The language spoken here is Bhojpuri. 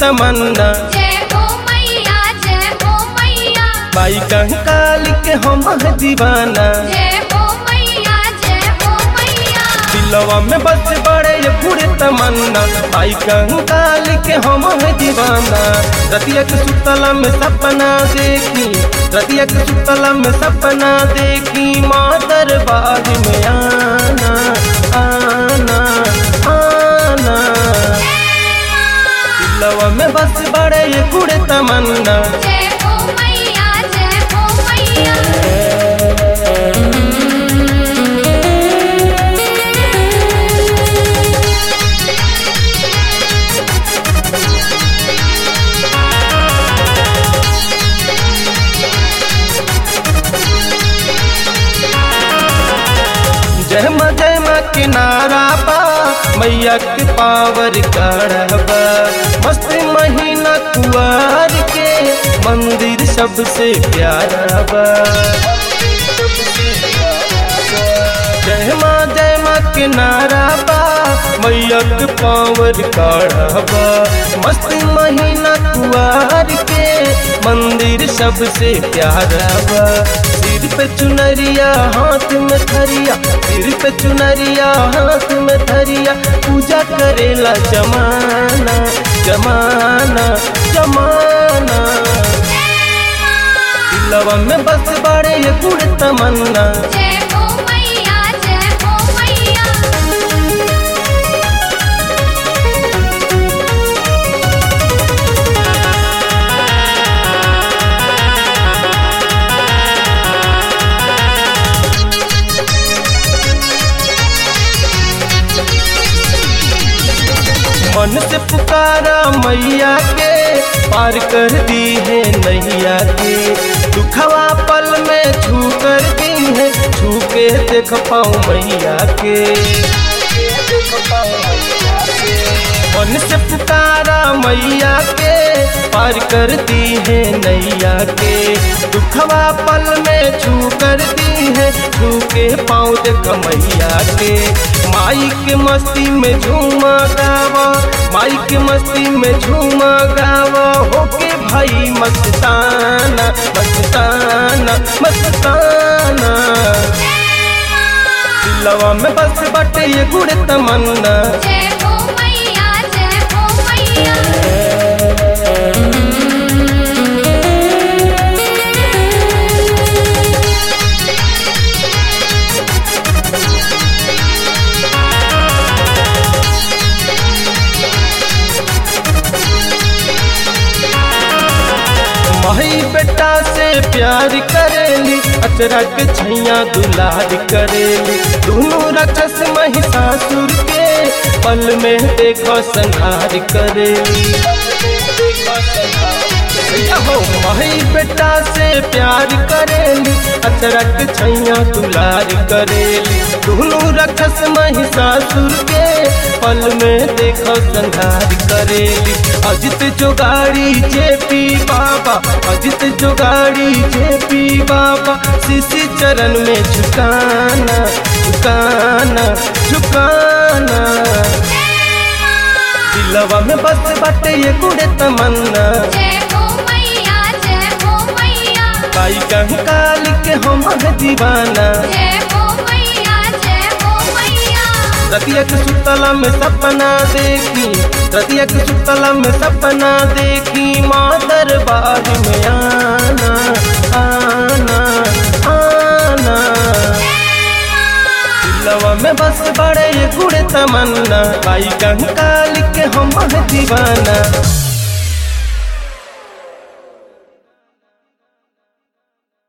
तमन्ना। जय हो मैया जय हो मैया। माई कंकाल के हम दीवाना। जय हो मैया जय हो मैया। दिलवा में बस बड़े पूरे तमन्ना। माई कंकाल के हम दीवाना। रतिया के सुतला में सपना देखी, रतिया के सुतला में सपना देखी, माँ दरबार में आना आना आना। दिलवा में बस बड़े पूरे तमन्ना। जय हो मैया जय हो मैया। जय माँ के नारा बा, मैया के पावर करबा। मस्त महीना कुआर के मंदिर सबसे प्यारा बा। जय माँ के नारा बा, मैया के पावर करबा। मस्त महीना कुआर के मंदिर सबसे प्यारा बा। सिर पे चुनरिया हाथ में थरिया, सिर पे चुनरिया हाथ में थरिया, पूजा करेला जमाना जमाना जमाना। दिलवा में बस बड़े गुड़ तमन्ना। जय हो मैया जय हो मैया। मन से पुकारा मैया के, पार कर दी है नैया के। दुखवा पल में छू कर दी है, छू के देख पाऊँ मैया के। मन से पुकारा मैया के, पार कर दी है नैया के। दुखवा पल में छू कर दी है, छू के पाँव देख मैया के। माई के मस्ती में झूमा गावा, माई के मस्ती में झूमा गावा, होके भाई मस्ताना मस्ताना मस्ताना। दिलवा में बस बटे ये गुड़ तमन्ना। जय हो मैया जय हो मैया। माई बेटा से प्यार करेली, अचरा के छैया दुलार करेली। दोनों राक्षस महिषासुर के पल में देखो संहार करेली। हो माई बेटा से प्यार करेली, अचरा के छैया दुलार करेली। दोनों राक्षस महिषासुर के पल में देखो संहार करेली। अजित जोगाड़ी जेपी बाबा, अजित जोगाड़ी जेपी बाबा, शिशि चरण में झुकाना झुकाना झुकाना। दिलवा में बस बाटे ये गुड़े तमन्ना। जय हो मैया जय हो मैया। माई कंकाल के हम दीवाना। जय हो मैया जय हो मैया। रतिया के सुतला में सपना देखी, रतिया के सुतला में सपना देखी, माँ दरबार में आना आना आना। दिलवा में बस बड़े गुड़ तमन्ना। माई कंकाल के हम दीवाना।